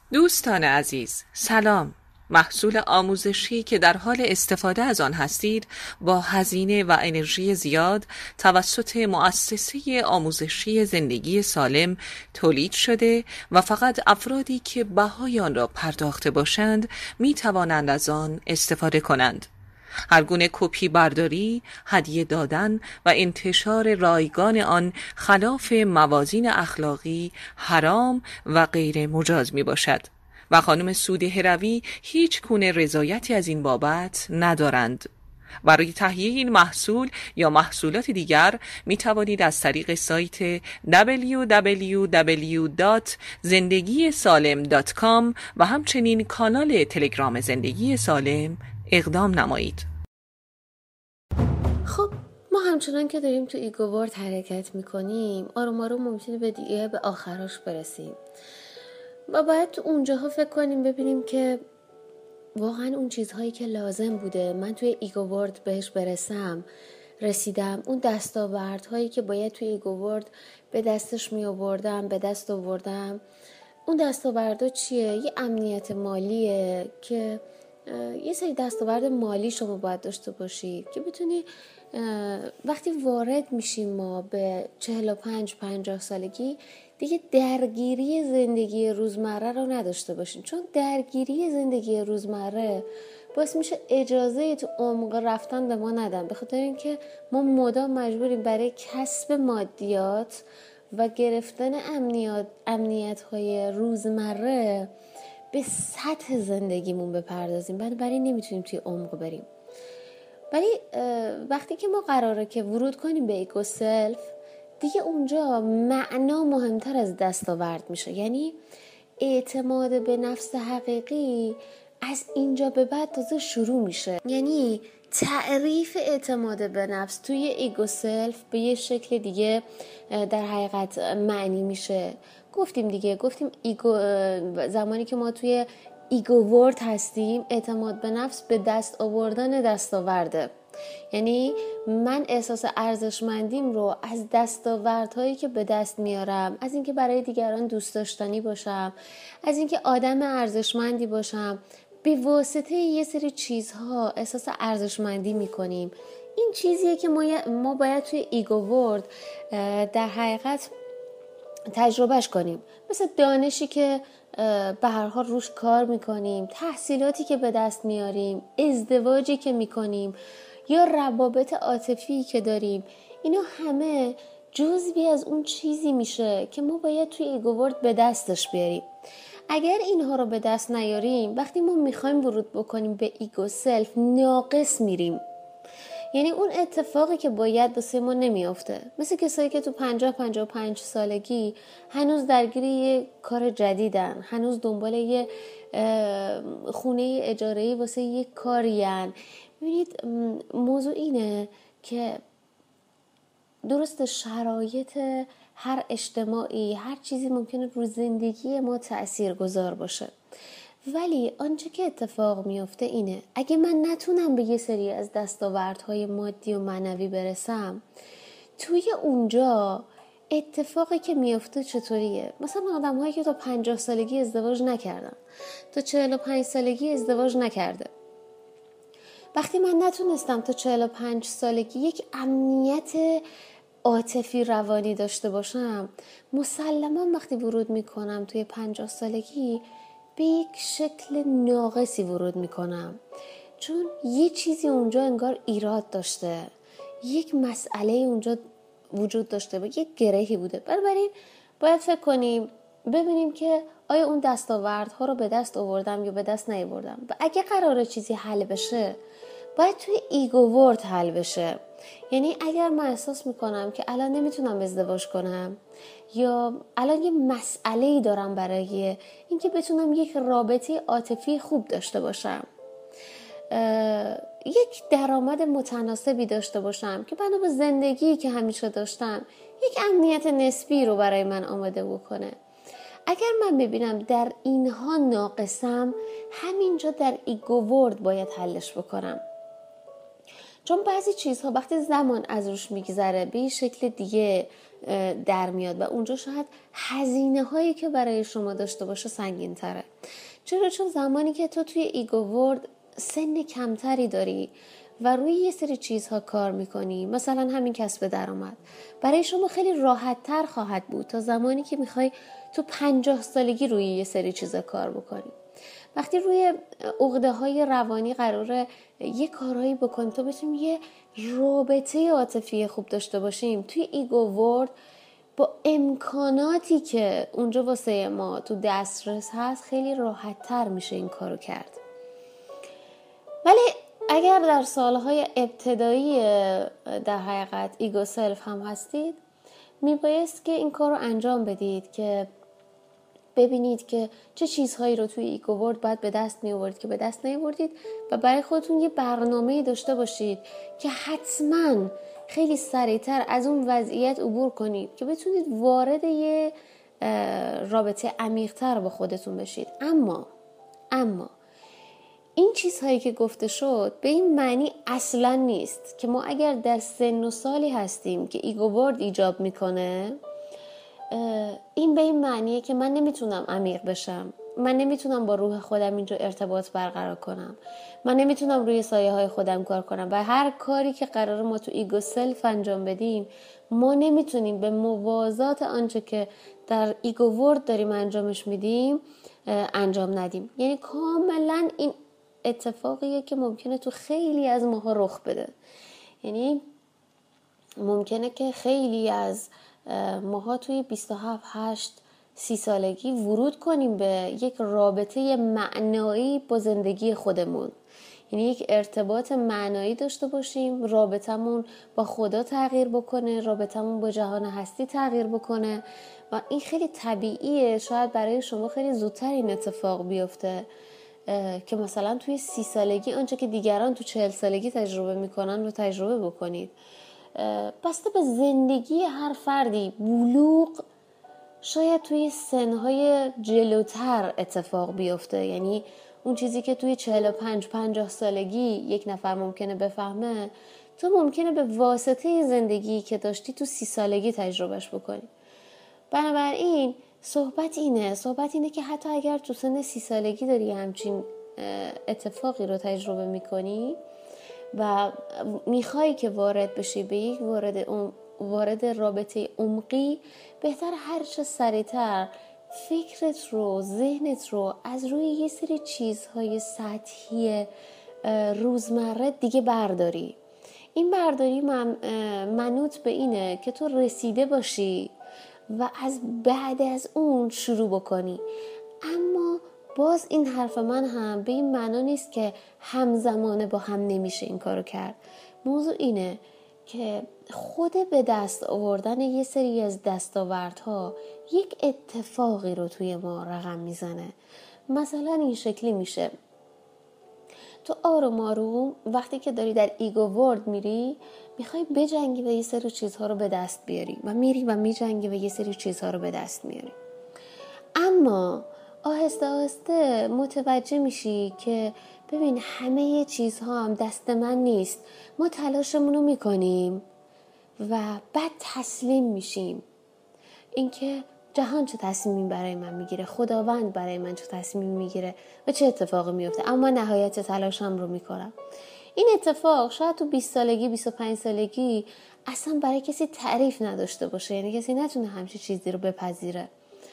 دوستان عزیز، سلام. محصول آموزشی که در حال استفاده از آن هستید با هزینه و انرژی زیاد توسط مؤسسه آموزشی زندگی سالم تولید شده و فقط افرادی که بهای آن را پرداخته باشند می توانند از آن استفاده کنند. هر گونه کپی برداری، هدیه دادن و انتشار رایگان آن خلاف موازین اخلاقی، حرام و غیر مجاز می باشد و خانم سوده هروی هیچ گونه رضایتی از این بابت ندارند. برای تهیه این محصول یا محصولات دیگر می توانید از طریق سایت www.zendagisalem.com و همچنین کانال تلگرام زندگی سالم اقدام نمایید. خب ما همچنان که داریم تو ایگوورد حرکت میکنیم آروم آروم ممکنه به آخراش برسیم و باید تو اونجاها فکر کنیم ببینیم که واقعا اون چیزهایی که لازم بوده من توی ایگوورد بهش برسم رسیدم. اون دستاوردهایی که باید توی ایگوورد به دستش می آوردم به دست آوردم. اون دستاوردها چیه؟ یه امنیت مالیه که یه سری دستاورد مالی شما باید داشته باشید که بتونی وقتی وارد میشیم ما به 45-50 سالگی دیگه درگیری زندگی روزمره رو نداشته باشین، چون درگیری زندگی روزمره باعث میشه اجازه تو عمق رفتن به ما ندن، به خاطر اینکه ما مدام مجبوریم برای کسب مادیات و گرفتن امنیت های روزمره به سطح زندگیمون بپردازیم، بنابراین نمیتونیم توی عمق بریم. ولی وقتی که ما قراره که ورود کنیم به ایکو سلف، دیگه اونجا معنا مهمتر از دستاورد میشه. یعنی اعتماد به نفس حقیقی از اینجا به بعد تازه شروع میشه. یعنی تعریف اعتماد به نفس توی ایگو سلف به یه شکل دیگه در حقیقت معنی میشه. گفتیم زمانی که ما توی ایگو ورد هستیم اعتماد به نفس به دست آوردن دستاورده. یعنی من احساس ارزشمندیم رو از دستاوردهایی که به دست میارم، از اینکه برای دیگران دوست داشتنی باشم، از اینکه آدم ارزشمندی باشم، به واسطه یه سری چیزها احساس ارزشمندی میکنیم. این چیزیه که ما باید توی ایگو ورد در حقیقت تجربهش کنیم. مثل دانشی که به هر حال روش کار میکنیم، تحصیلاتی که به دست میاریم، ازدواجی که میکنیم یا روابط عاطفی که داریم، اینا همه جزوی از اون چیزی میشه که ما باید توی ایگوورد به دستش بیاریم. اگر اینها رو به دست نیاریم، وقتی ما میخوایم ورود بکنیم به ایگو سلف ناقص میریم. یعنی اون اتفاقی که باید واسه ما نمیافته. مثل کسایی که تو 50-55 سالگی هنوز درگیر یه کار جدیدن، هنوز دنبال یه خونه اجاره‌ای واسه یه کارین. ببینید موضوع اینه که درست شرایط هر اجتماعی، هر چیزی ممکنه رو زندگی ما تأثیر گذار باشه، ولی آنچه که اتفاق میفته اینه اگه من نتونم به یه سری از دستاوردهای مادی و معنوی برسم، توی اونجا اتفاقی که میفته چطوریه؟ مثلا آدم هایی که تا 50 سالگی ازدواج نکردن، تا 45 سالگی ازدواج نکرده، وقتی من نتونستم تا 45 سالگی یک امنیت عاطفی روانی داشته باشم، مسلما وقتی ورود میکنم توی 50 سالگی به یک شکل ناقصی ورود میکنم، چون یه چیزی اونجا انگار ایراد داشته، یک مسئله اونجا وجود داشته و یک گرهی بوده. بنابراین باید فکر کنیم ببینیم که آیا اون دستاوردها رو به دست آوردم یا به دست نیاوردم و اگه قراره چیزی حل بشه باید توی ایگو ورد حل بشه. یعنی اگر من احساس میکنم که الان نمیتونم ازدواج کنم یا الان یه مسئله‌ای دارم برای اینکه بتونم یک رابطه عاطفی خوب داشته باشم، یک درآمد متناسبی داشته باشم که بنا به زندگی که همیشه داشتم یک امنیت نسبی رو برای من آماده بکنه، اگر من ببینم در اینها ناقصم، همینجا در ایگو ورد باید حلش بکنم. چون بعضی چیزها وقتی زمان از روش میگذره به یه شکل دیگه در میاد و اونجا شاید هزینه هایی که برای شما داشته باشه سنگین تره. چرا؟ چون زمانی که تو توی ایگو ورد سن کمتری داری و روی یه سری چیزها کار میکنی، مثلا همین کسب درآمد، برای شما خیلی راحت تر خواهد بود تا زمانی که میخوای تو 50 سالگی روی یه سری چیزا کار بکنی. وقتی روی عقده های روانی قراره یه کارهایی بکنیم تا بتونیم یه رابطه عاطفی خوب داشته باشیم، توی ایگو ورد با امکاناتی که اونجا واسه ما تو دسترس هست خیلی راحت تر میشه این کارو کرد. ولی اگر در سالهای ابتدایی در حقیقت ایگو سلف هم هستید، میبایست که این کار رو انجام بدید که ببینید که چه چیزهایی رو توی ایگو ورد باید به دست می آورید که به دست نیاوردید و برای خودتون یه برنامه‌ای داشته باشید که حتما خیلی سریعتر از اون وضعیت عبور کنید که بتونید وارد یه رابطه عمیق‌تر با خودتون بشید. اما این چیزهایی که گفته شد به این معنی اصلا نیست که ما اگر در سن و سالی هستیم که ایگو ورد ایجاب میکنه، این به این معنیه که من نمیتونم عمیق بشم، من نمیتونم با روح خودم اینجا ارتباط برقرار کنم، من نمیتونم روی سایه های خودم کار کنم و هر کاری که قراره ما تو ایگو سلف انجام بدیم ما نمیتونیم به موازات آنچه که در ایگو ورد داریم انجامش میدیم انجام ندیم. یعنی کاملا این اتفاقیه که ممکنه تو خیلی از ماها رخ بده. یعنی ممکنه که خیلی از ماها توی 27-30 سالگی ورود کنیم به یک رابطه معنایی با زندگی خودمون، یعنی یک ارتباط معنایی داشته باشیم، رابطمون با خدا تغییر بکنه، رابطمون با جهان هستی تغییر بکنه و این خیلی طبیعیه. شاید برای شما خیلی زودتر این اتفاق بیفته که مثلا توی 30 سالگی آنچه که دیگران تو 40 سالگی تجربه میکنن رو تجربه بکنید. بسته به زندگی هر فردی، بلوغ شاید توی سنهای جلوتر اتفاق بیفته. یعنی اون چیزی که توی 45-50 سالگی یک نفر ممکنه بفهمه، تو ممکنه به واسطه زندگی که داشتی تو 30 سالگی تجربهش بکنی. بنابراین صحبت اینه که حتی اگر تو سن 30 سالگی داری همچین اتفاقی رو تجربه میکنی و میخوای که وارد بشی به یک وارد رابطه عمقی، بهتر هر چه سریعتر فکرت رو، ذهنت رو از روی یه سری چیزهای سطحی روزمره دیگه برداری. این برداری منوط به اینه که تو رسیده باشی و از بعد از اون شروع بکنی. اما باز این حرف من هم به این معنا نیست که همزمانه با هم نمیشه این کارو کرد. موضوع اینه که خود به دست آوردن یه سری از دستاوردها یک اتفاقی رو توی ما رقم میزنه. مثلا این شکلی میشه: تو آروم آروم وقتی که داری در ایگو ورد میری، میخوای بجنگی و یه سری چیزها رو به دست بیاری و میری و میجنگی و یه سری چیزها رو به دست میاری. اما آهسته آهسته متوجه میشی که ببین همه چیزها هم دست من نیست. ما تلاشمون رو میکنیم و بعد تسلیم میشیم. اینکه جهان چه تصمیمی برای من میگیره، خداوند برای من چه تصمیمی میگیره و چه اتفاقی میفته، اما نهایت تلاشم رو میکنم. این اتفاق شاید تو 20 سالگی 25 سالگی اصلا برای کسی تعریف نداشته باشه، یعنی کسی نتونه همچین چیزی رو بپذیره.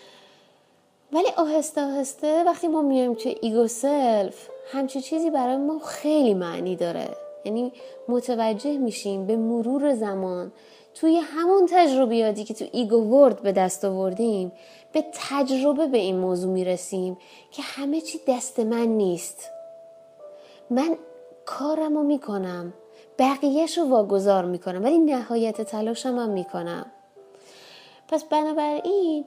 ولی آهسته آهسته وقتی ما میایم توی ایگو سلف، همچین چیزی برای ما خیلی معنی داره. یعنی متوجه میشیم به مرور زمان توی همون تجربیاتی که تو ایگو ورد به دست آوردیم، به تجربه به این موضوع میرسیم که همه چی دست من نیست. من کارمو میکنم، بقیهشو واگذار میکنم، ولی نهایت تلاشم هم میکنم. پس بنابراین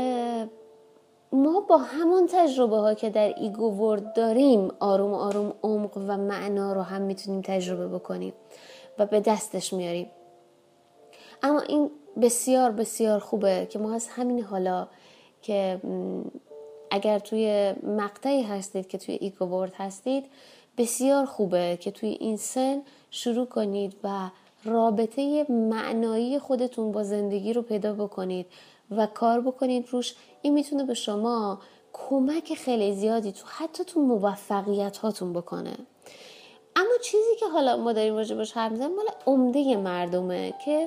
ما با همون تجربه ها که در ایگو ورد داریم آروم آروم عمق و معنا رو هم میتونیم تجربه بکنیم و به دستش میاریم. اما این بسیار بسیار خوبه که ما از همین حالا که اگر توی مقطعی هستید که توی ایگو ورد هستید، بسیار خوبه که توی این سن شروع کنید و رابطه معنایی خودتون با زندگی رو پیدا بکنید و کار بکنید روش. این میتونه به شما کمک خیلی زیادی حتی تو موفقیت هاتون بکنه. اما چیزی که حالا ما داریم راجبش حرف میزنیم مال عمده مردمه که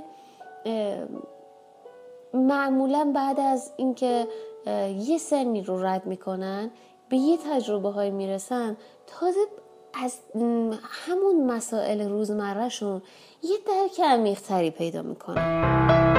معمولا بعد از اینکه یه سنی رو رد میکنن به یه تجربه های میرسن، تازه از همون مسائل روزمرهشون یه درک عمیق‌تری پیدا میکنن.